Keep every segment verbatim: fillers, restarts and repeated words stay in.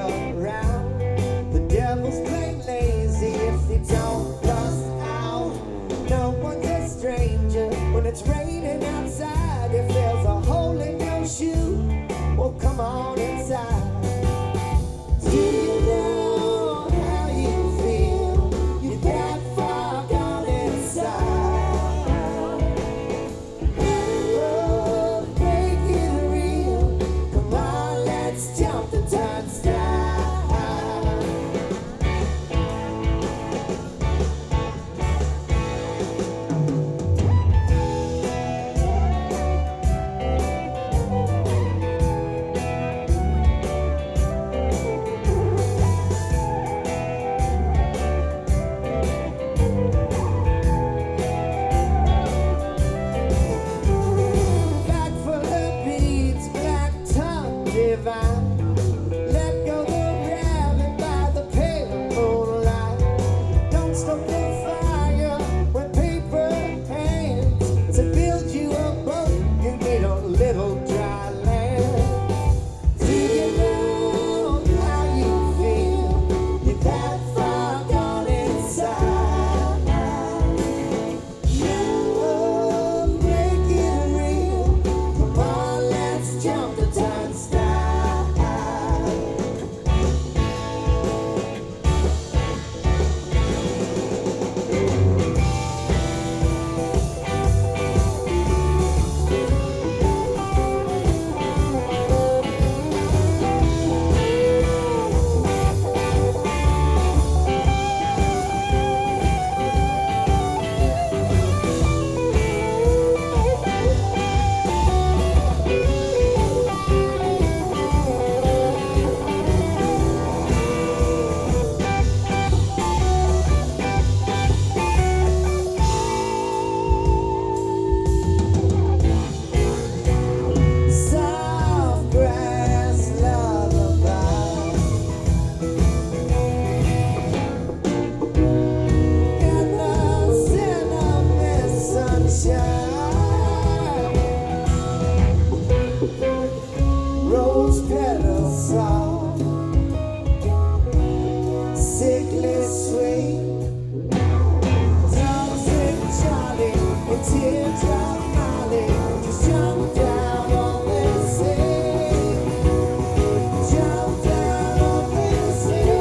around. The devil's plain lazy if they don't bust out. No one's a stranger when it's raining outside. If there's a hole in your shoe, well, come on inside. Do you know how you feel? You're that far gone inside. Love, make it real. Come on, let's jump the turnstile. Bag full of beads, black tongue divine. Let go the rabbit by the pale moonlight. Don't stoke the fire with paper hands. To build you a boat, you need a little dry land. Do you know how you feel? You're that far gone inside. Love, make it real. Come on, let's jump the turnstile. Soft grass lullaby in the cinnamon sunshine. Rose petals soft, sickly sweet. Toxic Charlie and teardrop Molly just jump down on the sea. Jump down on the sea.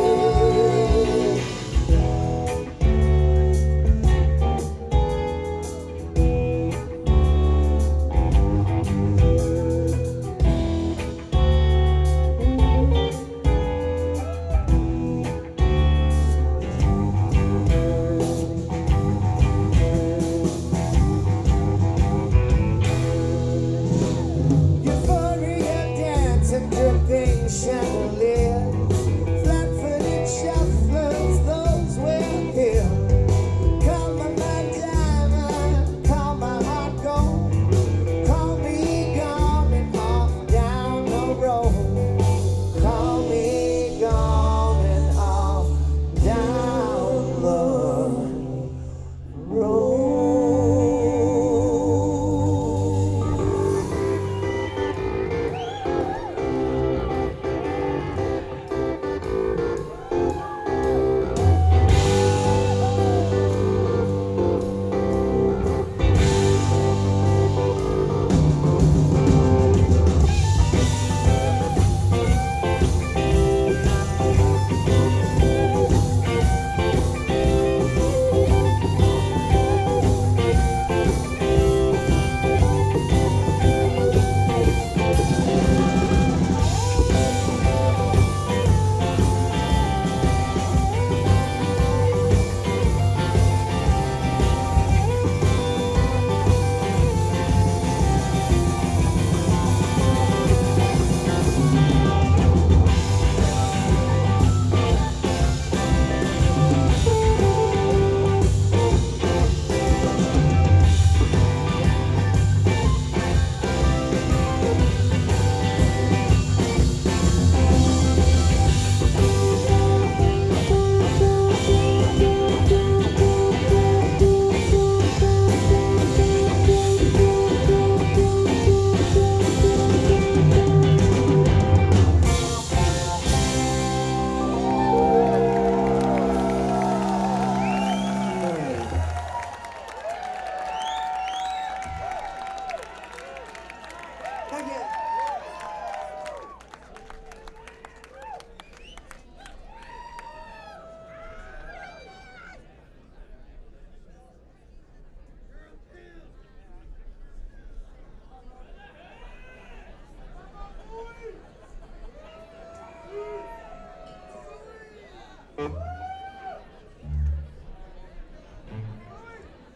again.